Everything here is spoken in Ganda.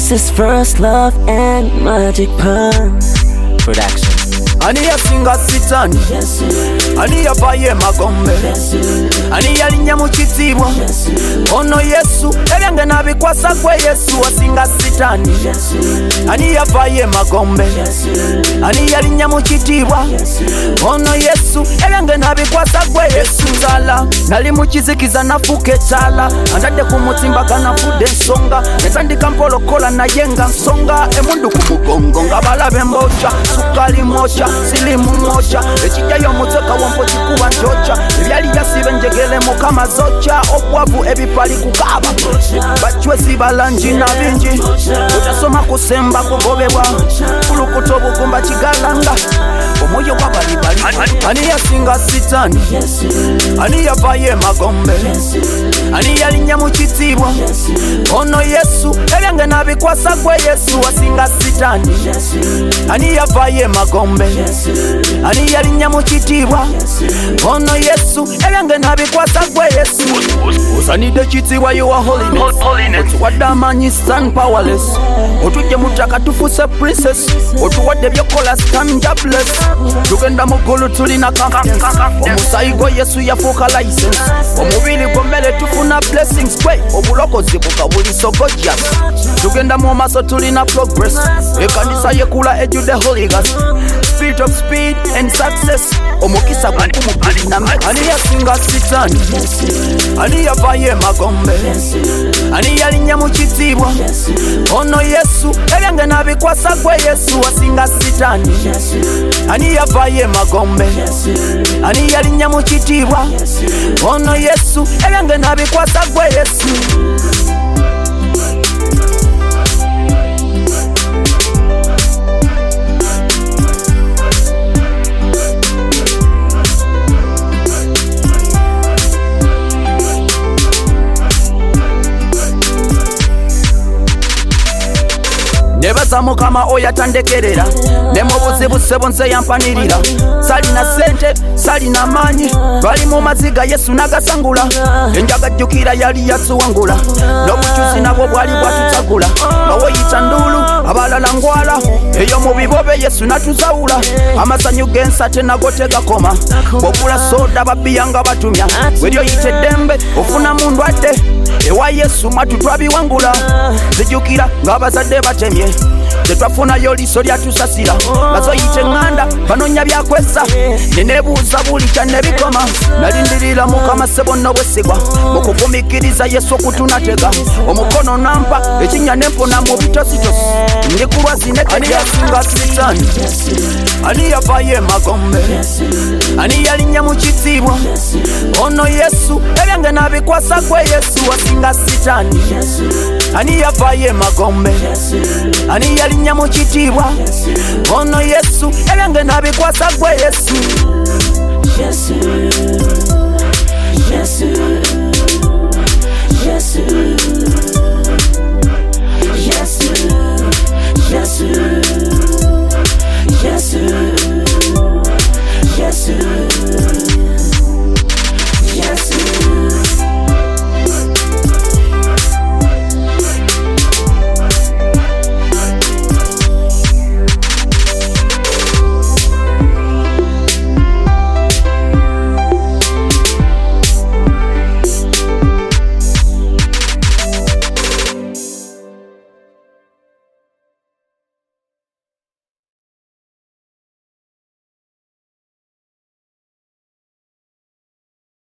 This is First Love and Magic Pun Production. Ani yasinga sitani, ani yabaye magombe, ani yalinya mu kitibwa, ono Yesu ebyange nabikwasa kwe Yesu asinga sitani, ani yabaye magombe, ani yalinya mu kitibwa, ono Yesu ebyange nabikwasa kwe Yesu tala, nali mu kizikiza nafuke tala, andadde ku mutimba kanafude ensonga, netandika mpolokola nayenga nsonga, emundu ku mugongo nga balabe mbocha, sukali mocha silimu mocha, ekijayo muteka wampo kikuba njocha, ebyali yasibe njegele mukama zocha, obwavu ebipali kukaba bachwezi balanji na binji, utasoma kusemba kugobebwa, kulukuto bukumba kigalanga, omoyo kwa balibali. Ani yasinga sitani, ani yabaye magombe, ani yalinya mu kitibwa, ono Yesu ebyange nabikwasa kwe Yesu asinga sitani, ani yabaye magombe, ani yalinya mu kitibwa, ono Yesu ebyange nabikwasa kwe Yesu. Usanide kitibwa you are holiness, otuwadde amanyi stand powerless, otujje mutaka tufuse princess, otuwadde byokola stand jobless, tugenda mu ggulu tulina confidence, omusayi gwo Yesu yafuuka license, omubiri gw'emmere tufuna blessings kwe, obulokozi bukabuliso gorgeous, tugenda mu maaso tulina progress, ekanisa yekula ejjudde Holy Ghost, spirit of speed and success, omukisa gumubbiri namwe. Ani yasinga sitani, ani yabaye magombe, ani yalinya mu kitibwa, ono Yesu ebyange nabikwasa kwe Yesu asinga sitani, ani yabaye magombe, ani yalinya mu kitibwa, ono Yesu ebyange nabikwasa kwe Yesu. Nebaza mukama oyo atandekerera, ne mu buzibu ssebo nze yampanirira, salina sente salina maanyi, bali mu maziga Yesu nagasangula, enjaga jjukira yali yatuwangula, n'obujuzi nabwo bwali bwatutagula, nga woyita ndulu abalala ngwala, eyo mu bibobe Yesu natuzawula, amasanyu g'ensate nago tegakoma, bw'ogula soda babbiya nga batumya, weryoyita eddembe ofuna mu ndwadde, ewa Yesu matu twabiwangula, zijjukira ng'abazadde batemye, tetwafunayo liiso lyatusasira, bazoyita eŋŋanda banoonya byakwesa, neneebuuza buli kya ne bikoma, nalindirira mukama ssebo nno bwesigwa, mu kuvumikiriza Yesu okutunatega, omukono nampa ekinnya nempona mu bitositosi, ndi ku lwazi ne ani yasinga sitani, ani yabaye magombe, ani yalinya mu kitibwa, ono Yesu ebyange nabikwasa kwe Yesu asinga sitani, ani yabaye magombe, ani yalinya mu kitibwa, ono Yesu ebyange nabikwasa kwe Yesu.